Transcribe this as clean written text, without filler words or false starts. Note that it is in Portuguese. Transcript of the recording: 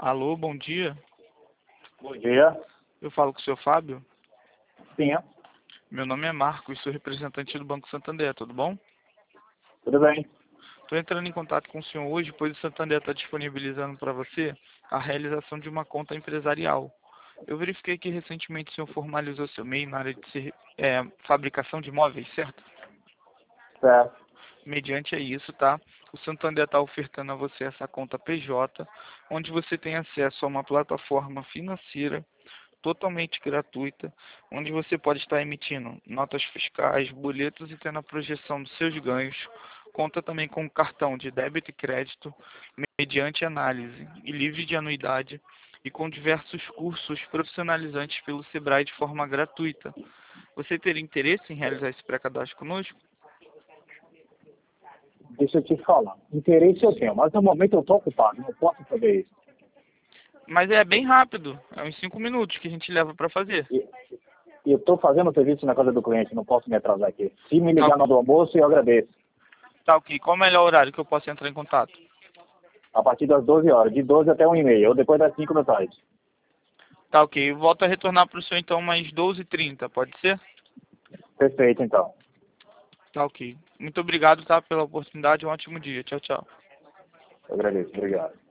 Alô, bom dia. Bom dia. Eu falo com o senhor Fábio. Sim, Meu nome é Marcos, sou representante do Banco Santander, tudo bom? tudo bem. Estou entrando em contato com o senhor hoje, pois o Santander está disponibilizando para você a realização de uma conta empresarial. Eu verifiquei que recentemente o senhor formalizou seu MEI na área de fabricação de móveis, certo? Certo. Mediante a isso, tá? O Santander está ofertando a você essa conta PJ, onde você tem acesso a uma plataforma financeira totalmente gratuita, onde você pode estar emitindo notas fiscais, boletos e tendo a projeção dos seus ganhos. Conta também com cartão de débito e crédito, mediante análise e livre de anuidade, e com diversos cursos profissionalizantes pelo Sebrae de forma gratuita. Você teria interesse em realizar esse pré-cadastro conosco? Deixa eu te falar. Interesse eu tenho, mas no momento eu estou ocupado, não posso fazer isso. Mas é bem rápido, é uns 5 minutos que a gente leva para fazer. E eu estou fazendo serviço na casa do cliente, não posso me atrasar aqui. Se me Tá, ligar na hora do almoço, eu agradeço. tá ok. Qual o melhor horário que eu posso entrar em contato? A partir das 12 horas, de 12 até 1h30, ou depois das 5 da tarde. Tá ok. Eu volto a retornar para o senhor então umas 12h30, pode ser? Perfeito, então. Tá ok. Muito obrigado, tá, pela oportunidade. Um ótimo dia. Tchau, tchau. Eu agradeço. Obrigado.